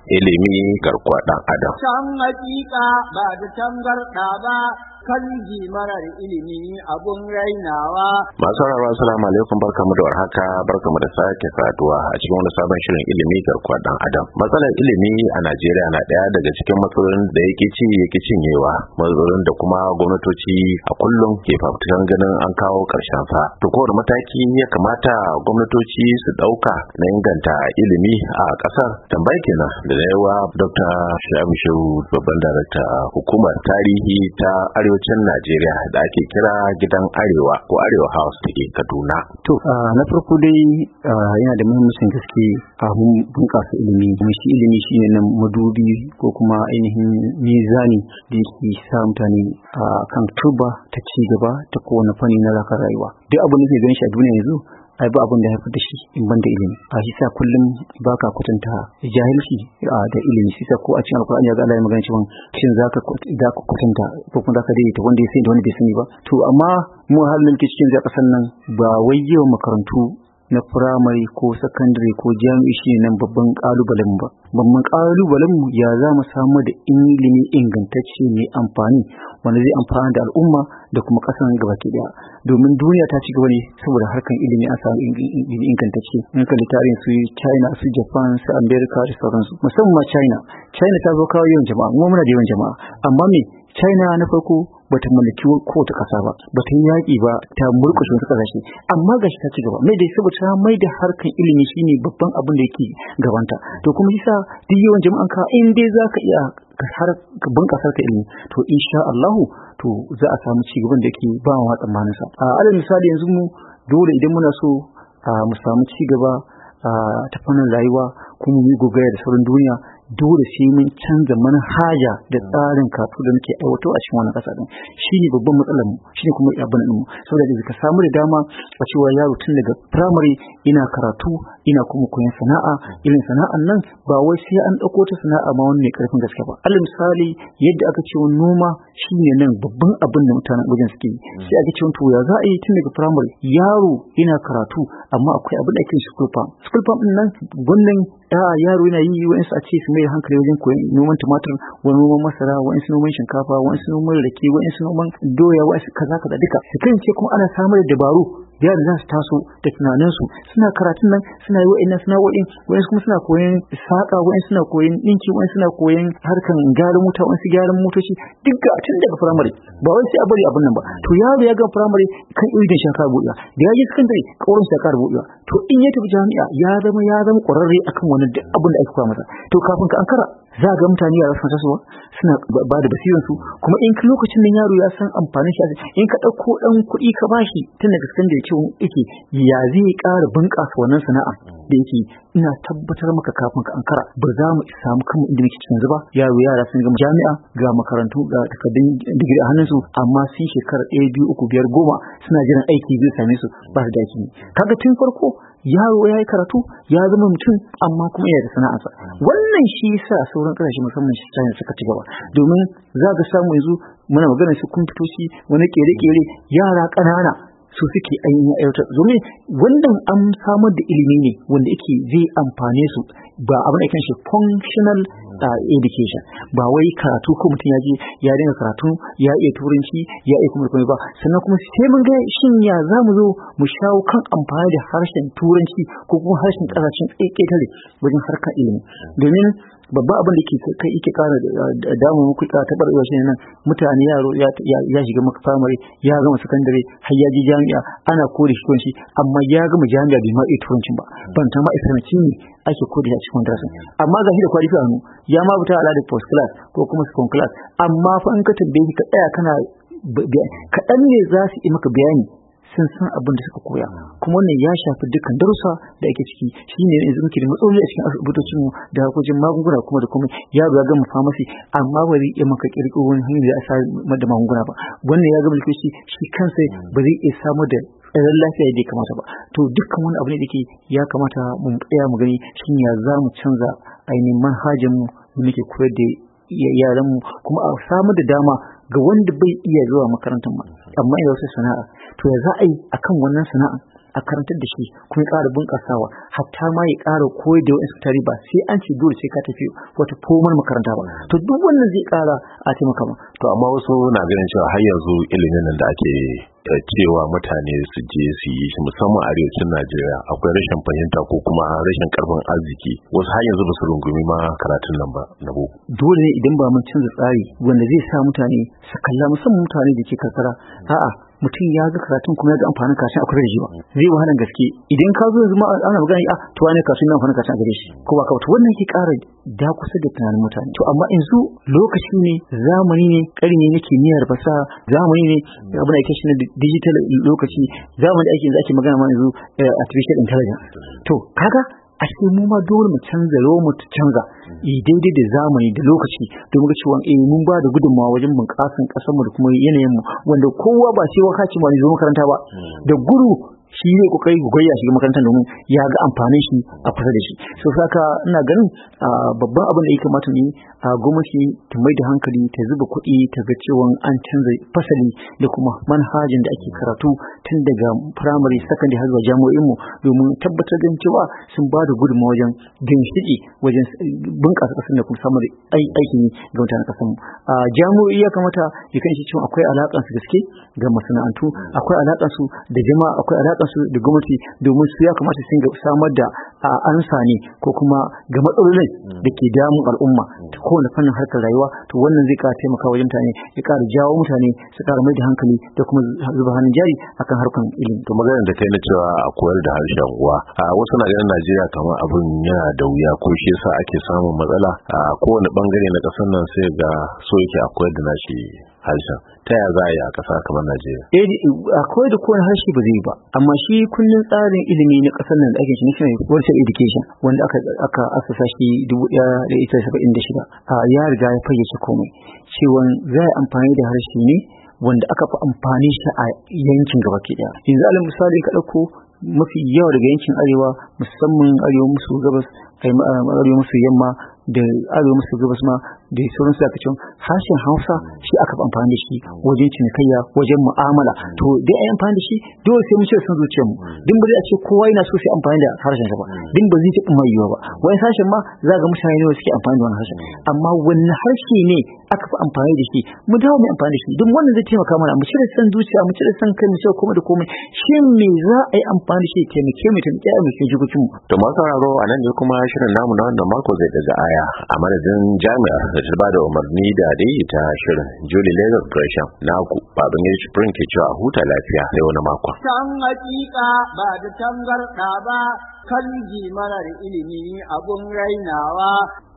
ilimi garkuwa ɗan adam. Can hakika ba da tangarɗa ba, kan marar ilimi abun rainawa. Masu sauraro assalamu alaikum, barkamu da warhaka, barkamu da sake saduwa a cikin wani sabon shirin ilimi garkuwa ɗan adam. Matsalar ilimi a Najeriya na ɗaya daga cikin matsalolin da yake cinyewa, matsalolin da kuma gwamnatoci a kullum ke fafutukan ganin an kawo ƙarshen sa. To kowane mataki ya kamata gwamnatoci su ɗauka na inganta ilimi a ƙasar? Tambaya kenan da na yawa Dr. Shabu Shehu, babban darakta hukumar tarihi ta arewacin Najeriya da ake kira gidan Arewa ko Arewa House da ke Kaduna. To na farko dai yana da muhimmancin gaske a bunƙasa ilimi. Shi ilimi shine nan madubi ko kuma ainihin mizani da yake sa mutane a kan turba ta ci gaba ta kowane fanni na rakar rayuwa. Duk abin da ke ganin shi a duniya yanzu ai ba abin da ya haifar da shi in ban da ilimi. A shi sa kullum baka kwatanta jahilci da ilimi. Shi sa ko a cikin Alƙur'ani ya ga Allah ya magana cewa shin zaka kwatanta ko kuma zaka daidaita wanda ya sani da wanda bai sani ba. To amma mu halin ke cikin ƙasar nan ba wai yawan makarantu na firamare ko sakandare ko jami'i shi nan babban ƙalubalen ba. Babban ƙalubalen mu ya za mu samu da ilimi ingantacce mai amfani wanda zai amfana da al'umma da kuma ƙasar gabaki daya. Domin duniya ta ci gaba ne saboda harkan ilimi an samu ilimi ingantacce. In ka tarihin su China, su Japan, su America da sauransu. Musamman China ta zo kawo yawan jama'a, mu muna da yawan jama'a. Amma me China na farko bata mallaki kowace ƙasa ba, bata yi yaƙi ba, ta murƙushe wasu ƙasashe, amma gashi ta ci gaba. Mai dai saboda ta mai da harkan ilimi shine babban abin da yake gabanta. To kuma yasa duk yawan jama'an ka in dai zaka iya har bunƙasar ka ilimi, to insha Allah to za a samu ci gaban da yake ba wa tsammanin sa. Alal misali yanzu mu dole idan muna so mu samu ci gaba ta fannin rayuwa kuma mu gogaya da sauran duniya, dole sai mun canza manhaja da tsarin karatu da muke aiwato a cikin wannan ƙasa din. Shine babban matsalar mu, shine kuma abin din mu. Saboda da ka samu da dama a cewa yaro tun daga primary ina karatu ina kuma koyon sana'a, irin sana'an nan ba wai sai an dauko ta sana'a ma wani mai karfin gaske ba. Alal misali yadda aka ce noma shine nan babban abin da mutanen wajen suke yi. Sai aka ce to ya za a yi tun daga primary yaro ina karatu amma akwai abin da ake school farm. School farm din nan wannan yaro yana yi wa'insu a ce su mai hankali wajen koyon noman tumatir, wani noman masara, wa'insu noman shinkafa, wa'insu noman rake, wa'insu noman doya, wa'insu kaza duka. Su kan ce kuma ana samar da dabaru yara za su taso da tunaninsu suna karatun nan suna yi wa'innan sana'o'in, wa'insu kuma suna koyon saƙa, wa'insu suna koyon ɗinki, wa'insu suna koyon harkan gyaran mota, wa'insu gyaran motoci, duka tun daga firamare. Ba wai sai a bari abin nan ba. To yaro ya ga firamare kan irin shakar buɗewa, da ya je sakandare ƙaurin shakar buɗewa. To in ya tafi jami'a ya zama ƙwararre akan wannan duk abin da ake koya masa. To kafin ka ankara za ga mutane yara suna tasowa suna ba da basiransu, kuma in lokacin nan yaro ya san amfanin shi, in ka ɗauko ɗan kuɗi ka bashi tun daga sakandare cewa yake ya zai ƙara bunƙasa wannan sana'a da yake, ina tabbatar maka kafin ka ankara ba za mu samu kanmu inda muke cikin zuba. Yara sun gama jami'a ga makarantu ga takardun digiri a hannunsu, amma sun shekara 1, 2, 3, 5, 10 suna jiran aiki zai same su ba su da aiki. Kaga tun farko yaro ya yi karatu ya zama mutum amma kuma yana da sana'arsa. Wannan shi yasa sauran ƙasashe musamman shi China suka ci gaba, domin za ka samu yanzu muna magana su kwamfutoci, wani ƙere-ƙere, yara ƙanana su suke ainihin aiwatar. Domin wannan an samar da ilimi ne wanda yake zai amfane su, ba abin da kan shi functional education, ba wai karatu ko mutum ya je ya dinga karatu ya iya turanci ya iya kuma ba. Sannan kuma sai mun ga shin ya za mu zo mu shawo kan amfani da harshen turanci ko kuma harshen ƙasashen ƙetare wajen harkar ilimi. Domin babban abin da yake ƙara damu muku ta taɓarɓarewa shi nan, mutane yaro ya shiga maka firamare ya gama sakandare har ya je jami'a ana kore shi turanci, amma ya gama jami'a bai ma iya turancin ba, ban ta ma isanaci ne ake kore shi a cikin darasin. Amma ga shi da kwalifi a hannu ya ma fita ala da post class ko kuma second class, amma fa in ka tambaye ka tsaya kana kaɗan ne za su yi maka bayani sun san abin da suka koya. Kuma wannan ya shafi dukkan darussa da ake ciki. Shine yanzu muke da matsaloli a cikin asibitocin mu da harkokin magunguna kuma da kuma yaro ya gama famasi amma ba zai iya maka kirkiro wani hanyar da a sa da magunguna ba. Wannan ya gama likitoci shi kansa ba zai iya samu da tsaron lafiya yadda ya kamata ba. To dukkan wani abu ne da ke ya kamata mu tsaya mu gani shin ya za mu canza ainihin manhajar mu da muke koyar da yaran mu, kuma a samu da dama ga wanda bai iya zuwa makarantar ma amma ya wasu sana'a. To ya za a yi akan wannan sana'a a karantar da shi kuma ya ƙara bunƙasawa hatta ma ya ƙara koyar da wasu tare ba sai an ce dole sai ka tafi wata formal makaranta ba to duk wannan zai ƙara a taimaka ma. To amma wasu na ganin cewa har yanzu ilimin nan da ake cewa mutane su je su yi shi musamman arewacin Najeriya akwai rashin fahimta ko kuma rashin karfin arziki wasu har yanzu ba su rungumi ma karatun nan ba na boko. Dole ne idan ba mun canza tsari wanda zai sa mutane su kalla musamman mutane da ke karkara a'a mutum ya ga karatun kuma ya ga amfanin karatun a kusa da shi ba zai wahalar gaske idan ka zo yanzu ma ana magana to wani karatun na amfanin karatun a gare shi ko ba ka to wannan ke ƙara da kusa da tunanin mutane to amma yanzu lokaci ne zamani ne ƙarni ne kimiyyar fasaha zamani ne abin da ake shi na digital lokaci zamani ake yanzu ake magana ma yanzu artificial intelligence to kaga a cikin mu ma dole mu canza mu canza daidai da zamani da lokaci domin ga cewa mun ba da gudunmawa wajen bunƙasan ƙasar mu da kuma yanayin mu wanda kowa ba sai wakaci ma zo makaranta ba da gudu shi ne kokari goyya shi makarantar domin ya ga amfanin shi a kusa da shi so saka ina ganin babban abin da ya kamata ne gwamnati ta mai da hankali ta zuba kuɗi ta ga cewa an canza fasali da kuma manhajin da ake karatu tun daga primary secondary har zuwa jami'o'in mu domin tabbatar da cewa sun ba da gudunmawa wajen ginshiki wajen bunƙasa ƙasar da kuma samun aikin ga mutanen ƙasar mu jami'o'i ya kamata ya kan shi cewa akwai alaƙar su gaske ga masana'antu akwai alaƙar su da jama'a akwai alaƙar su da gwamnati domin su ya kamata su samar da ansa ne ko kuma ga matsalolin da ke damun al'umma ta kowane fannin harkar rayuwa to wannan zai ƙara taimaka wajen mutane ya ƙara jawo mutane su ƙara mai da hankali da kuma zuba hannun jari akan harkar ilimi. To maganar da kai na cewa a koyar da harshen uwa wasu na ganin Najeriya kamar abin yana da wuya ko shi yasa ake samun matsala a kowane bangare na ƙasar nan sai ga so yake a koyar da nashi harshen ta yaya za a yi a ƙasa kamar Najeriya? Akwai da kowane harshe ba zai ba amma shi kullum tsarin ilimi na ƙasar nan da ake shi national quality education wanda aka asasa shi 1976 ya riga ya fayyace komai cewa za a amfani da harshe ne wanda aka fi amfani shi a yankin gaba ke daya yanzu alal misali ka ɗauko mafi yawa daga yankin arewa musamman arewa maso gabas arewa maso yamma da arewa maso gabas ma da sauran su aka cewa harshen Hausa shi aka fi amfani da shi wajen cinikayya wajen mu'amala to dai ai amfani da shi dole sai mun ce sun zuciyar mu din ba zai a ce kowa yana so sai amfani da harshen sa ba din ba zai taɓa mai yiwa ba wani harshen ma za ga mutane ne suke amfani da wannan harshen amma wannan harshe ne aka fi amfani da shi mu dawo mu amfani da shi don wannan zai taimaka mana mu cire san zuciya mu cire san kai mu cire komai da komai shin me za a yi amfani da shi taimake mu ke jikokin mu to masu sauraro a nan ne kuma shirin namu na wannan mako zai daga aya a madadin jami'a da ta bada umarni da daidaita shirin Julie Leather Gresham naku baban ya Spring ke cewa huta lafiya sai wani mako can hakika ba da tangarda ba kan ji marar ilimi abun rainawa